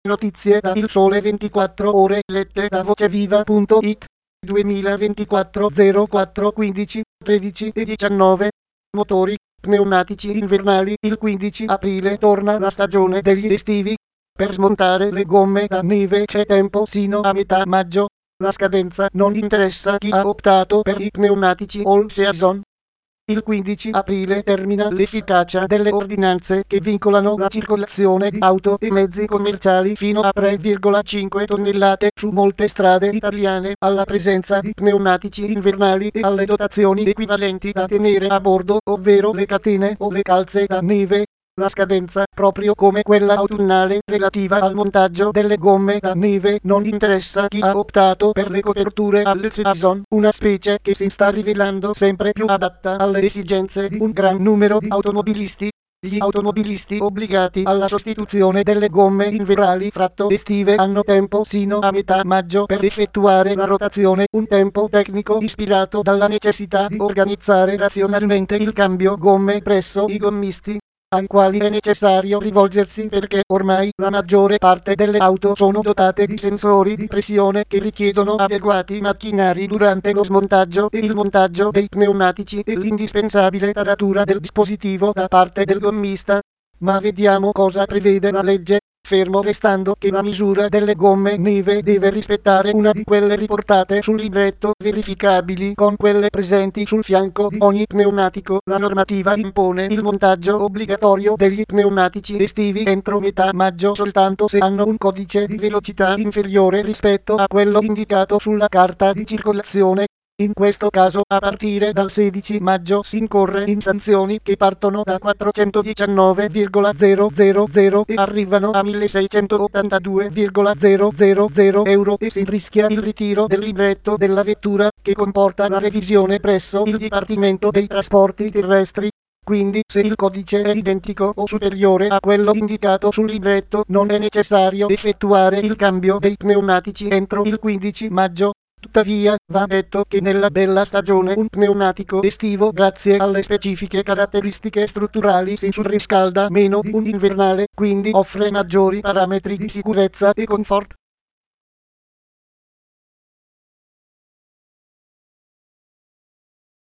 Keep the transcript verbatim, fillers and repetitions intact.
Notizie da Il Sole ventiquattro Ore lette da voceviva punto it duemilaventiquattro zero quattro quindici tredici e diciannove. Motori, pneumatici invernali. Il quindici aprile torna la stagione degli estivi. Per smontare le gomme da neve c'è tempo sino a metà maggio. La scadenza non interessa chi ha optato per i pneumatici all season. Il quindici aprile termina l'efficacia delle ordinanze che vincolano la circolazione di auto e mezzi commerciali fino a tre virgola cinque tonnellate su molte strade italiane, alla presenza di pneumatici invernali e alle dotazioni equivalenti da tenere a bordo, ovvero le catene o le calze da neve. La scadenza, proprio come quella autunnale relativa al montaggio delle gomme da neve, non interessa chi ha optato per le coperture all season, una specie che si sta rivelando sempre più adatta alle esigenze di un gran numero di automobilisti. Gli automobilisti obbligati alla sostituzione delle gomme invernali fratto estive hanno tempo sino a metà maggio per effettuare la rotazione, un tempo tecnico ispirato dalla necessità di organizzare razionalmente il cambio gomme presso i gommisti, ai quali è necessario rivolgersi perché ormai la maggiore parte delle auto sono dotate di sensori di pressione che richiedono adeguati macchinari durante lo smontaggio e il montaggio dei pneumatici e l'indispensabile taratura del dispositivo da parte del gommista. Ma vediamo cosa prevede la legge. Fermo restando che la misura delle gomme neve deve rispettare una di quelle riportate sul libretto verificabili con quelle presenti sul fianco di ogni pneumatico, la normativa impone il montaggio obbligatorio degli pneumatici estivi entro metà maggio soltanto se hanno un codice di velocità inferiore rispetto a quello indicato sulla carta di circolazione. In questo caso, a partire dal sedici maggio si incorre in sanzioni che partono da quattrocentodiciannove virgola zero zero zero e arrivano a milleseicentottantadue virgola zero zero zero euro e si rischia il ritiro del libretto della vettura, che comporta la revisione presso il Dipartimento dei Trasporti Terrestri. Quindi, se il codice è identico o superiore a quello indicato sul libretto, non è necessario effettuare il cambio dei pneumatici entro il quindici maggio. Tuttavia, va detto che nella bella stagione un pneumatico estivo, grazie alle specifiche caratteristiche strutturali, si surriscalda meno di un invernale, quindi offre maggiori parametri di sicurezza e comfort.